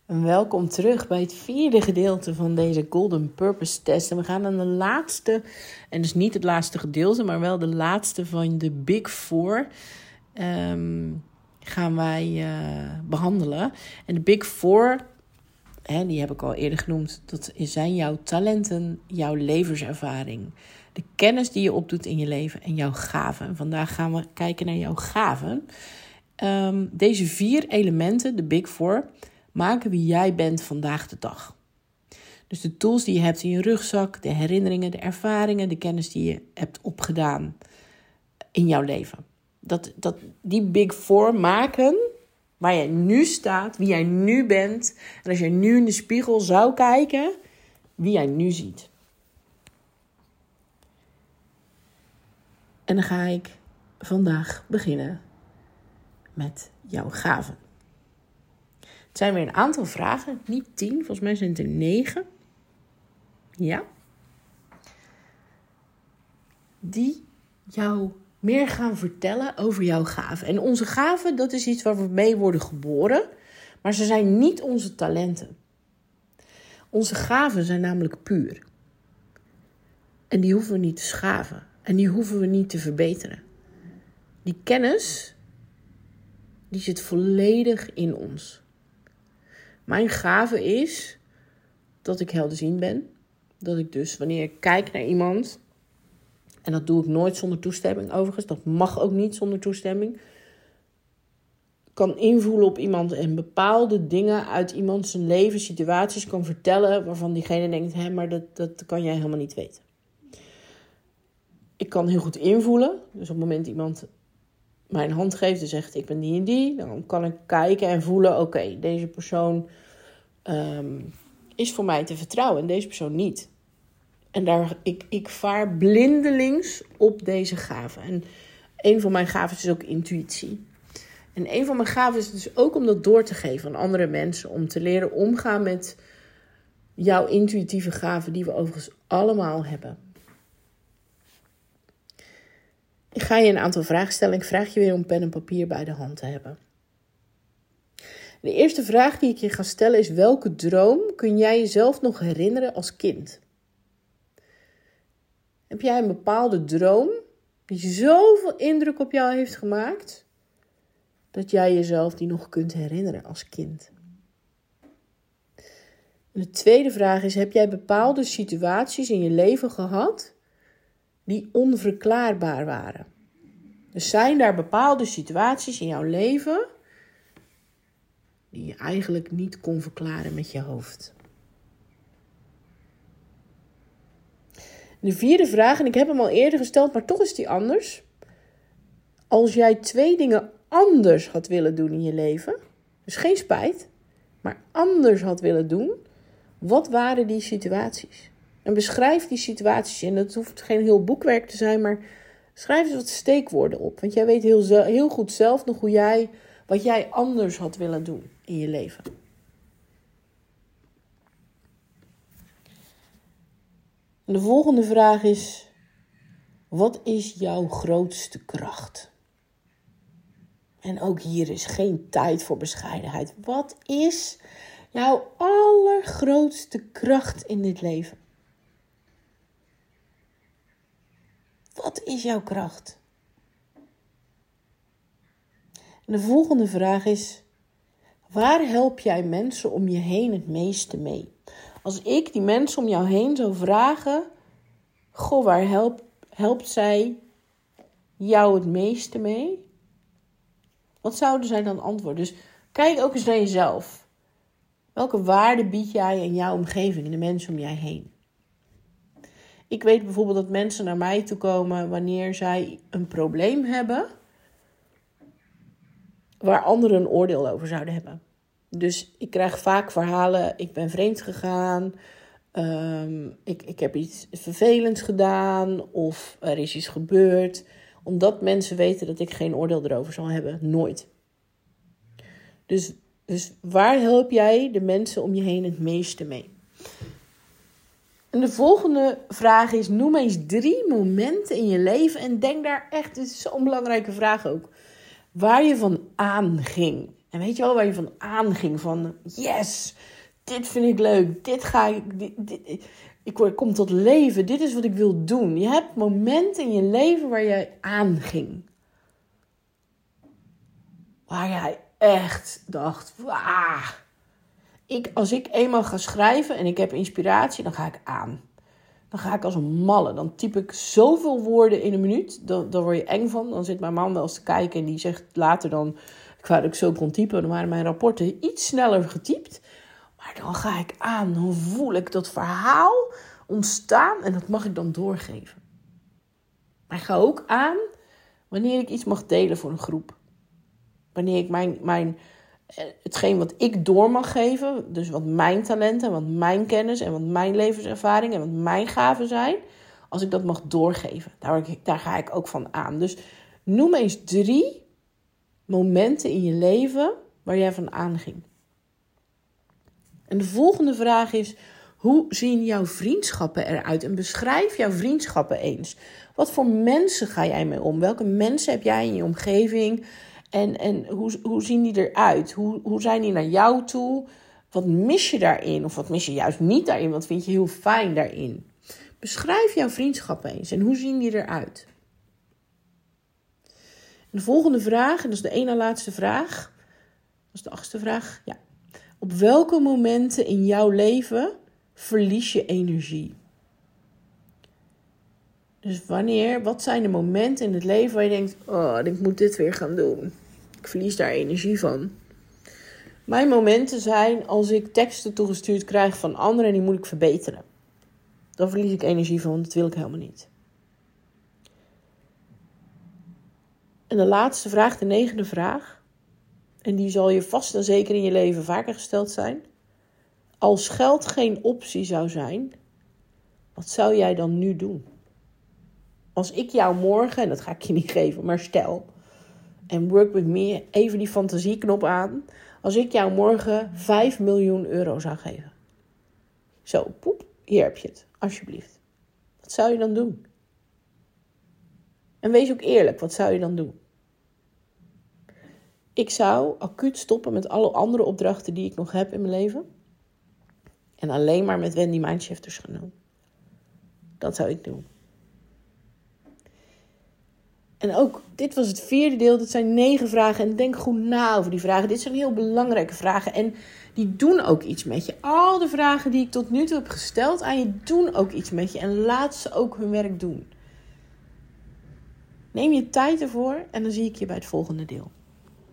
En welkom terug bij het 4e gedeelte van deze Golden Purpose Test. En we gaan aan de laatste, en dus niet het laatste gedeelte, maar wel de laatste van de Big Four gaan wij behandelen. En de Big Four, die heb ik al eerder genoemd, dat zijn jouw talenten, jouw levenservaring, de kennis die je opdoet in je leven en jouw gaven. En vandaag gaan we kijken naar jouw gaven. Deze 4 elementen, de Big Four, maken wie jij bent vandaag de dag. Dus de tools die je hebt in je rugzak, de herinneringen, de ervaringen, de kennis die je hebt opgedaan in jouw leven. Die Big Four maken waar jij nu staat, wie jij nu bent. En als jij nu in de spiegel zou kijken, wie jij nu ziet. En dan ga ik vandaag beginnen met jouw gaven. Het zijn weer een aantal vragen, niet 10, volgens mij zijn het er 9. Ja. Die jou meer gaan vertellen over jouw gaven. En onze gaven, dat is iets waar we mee worden geboren, maar ze zijn niet onze talenten. Onze gaven zijn namelijk puur. En die hoeven we niet te schaven. En die hoeven we niet te verbeteren. Die kennis, die zit volledig in ons. Mijn gave is dat ik helderziend ben. Dat ik dus, wanneer ik kijk naar iemand, en dat doe ik nooit zonder toestemming overigens, dat mag ook niet zonder toestemming, kan invoelen op iemand en bepaalde dingen uit iemands leven, situaties kan vertellen waarvan diegene denkt, maar dat kan jij helemaal niet weten. Ik kan heel goed invoelen, dus op het moment iemand mij een hand geeft en zegt ik ben die en die, dan kan ik kijken en voelen, oké, deze persoon is voor mij te vertrouwen en deze persoon niet. En ik vaar blindelings op deze gaven. En een van mijn gaven is ook intuïtie. En een van mijn gaven is dus ook om dat door te geven aan andere mensen, om te leren omgaan met jouw intuïtieve gaven die we overigens allemaal hebben. Ik ga je een aantal vragen stellen. Ik vraag je weer om pen en papier bij de hand te hebben. De eerste vraag die ik je ga stellen is: welke droom kun jij jezelf nog herinneren als kind? Heb jij een bepaalde droom die zoveel indruk op jou heeft gemaakt, dat jij jezelf die nog kunt herinneren als kind? En de tweede vraag is: heb jij bepaalde situaties in je leven gehad die onverklaarbaar waren? Dus zijn daar bepaalde situaties in jouw leven die je eigenlijk niet kon verklaren met je hoofd? De vierde vraag, en ik heb hem al eerder gesteld, maar toch is die anders. Als jij 2 dingen anders had willen doen in je leven, dus geen spijt, maar anders had willen doen, wat waren die situaties? En beschrijf die situaties. En dat hoeft geen heel boekwerk te zijn, maar schrijf eens wat steekwoorden op. Want jij weet heel goed zelf nog wat jij anders had willen doen in je leven. En de volgende vraag is: wat is jouw grootste kracht? En ook hier is geen tijd voor bescheidenheid. Wat is jouw allergrootste kracht in dit leven? Wat is jouw kracht? En de volgende vraag is: waar help jij mensen om je heen het meeste mee? Als ik die mensen om jou heen zou vragen, waar helpt zij jou het meeste mee? Wat zouden zij dan antwoorden? Dus kijk ook eens naar jezelf. Welke waarde bied jij in jouw omgeving en de mensen om jij heen? Ik weet bijvoorbeeld dat mensen naar mij toe komen wanneer zij een probleem hebben waar anderen een oordeel over zouden hebben. Dus ik krijg vaak verhalen: ik ben vreemd gegaan, ik heb iets vervelends gedaan of er is iets gebeurd. Omdat mensen weten dat ik geen oordeel erover zal hebben. Nooit. Dus waar help jij de mensen om je heen het meeste mee? En de volgende vraag is: noem eens 3 momenten in je leven. En denk daar echt, het is zo'n belangrijke vraag ook, waar je van aanging. En weet je wel waar je van aanging? Van yes, dit vind ik leuk. Dit ga ik... Ik kom tot leven. Dit is wat ik wil doen. Je hebt momenten in je leven waar jij aanging. Waar jij echt dacht... Wah. Als ik eenmaal ga schrijven en ik heb inspiratie, dan ga ik aan. Dan ga ik als een malle. Dan typ ik zoveel woorden in een minuut. Dan word je eng van. Dan zit mijn man wel eens te kijken en die zegt later dan... Ik wou dat ik zo kon typen. Dan waren mijn rapporten iets sneller getypt. Maar dan ga ik aan. Dan voel ik dat verhaal ontstaan en dat mag ik dan doorgeven. Maar ik ga ook aan wanneer ik iets mag delen voor een groep. Wanneer ik hetgeen wat ik door mag geven, dus wat mijn talenten, wat mijn kennis en wat mijn levenservaring en wat mijn gaven zijn, als ik dat mag doorgeven, daar ga ik ook van aan. Dus noem eens 3 momenten in je leven waar jij van aanging. En de volgende vraag is, hoe zien jouw vriendschappen eruit? En beschrijf jouw vriendschappen eens. Wat voor mensen ga jij mee om? Welke mensen heb jij in je omgeving? En hoe zien die eruit? Hoe zijn die naar jou toe? Wat mis je daarin? Of wat mis je juist niet daarin? Wat vind je heel fijn daarin? Beschrijf jouw vriendschappen eens. En hoe zien die eruit? En de volgende vraag, en dat is de ene laatste vraag. Dat is de 8e vraag. Ja. Op welke momenten in jouw leven verlies je energie? Dus wat zijn de momenten in het leven waar je denkt, ik moet dit weer gaan doen. Ik verlies daar energie van. Mijn momenten zijn als ik teksten toegestuurd krijg van anderen en die moet ik verbeteren. Dan verlies ik energie van, want dat wil ik helemaal niet. En de laatste vraag, de 9e vraag. En die zal je vast en zeker in je leven vaker gesteld zijn. Als geld geen optie zou zijn, wat zou jij dan nu doen? Als ik jou morgen, en dat ga ik je niet geven, maar stel, en work with me, even die fantasieknop aan. Als ik jou morgen 5 miljoen euro zou geven. Zo, poep, hier heb je het, alsjeblieft. Wat zou je dan doen? En wees ook eerlijk, wat zou je dan doen? Ik zou acuut stoppen met alle andere opdrachten die ik nog heb in mijn leven. En alleen maar met Wendy Mindshifters gaan doen. Dat zou ik doen. En ook, dit was het 4e deel. Dit zijn 9 vragen. En denk goed na over die vragen. Dit zijn heel belangrijke vragen. En die doen ook iets met je. Al de vragen die ik tot nu toe heb gesteld aan je, doen ook iets met je. En laat ze ook hun werk doen. Neem je tijd ervoor en dan zie ik je bij het volgende deel.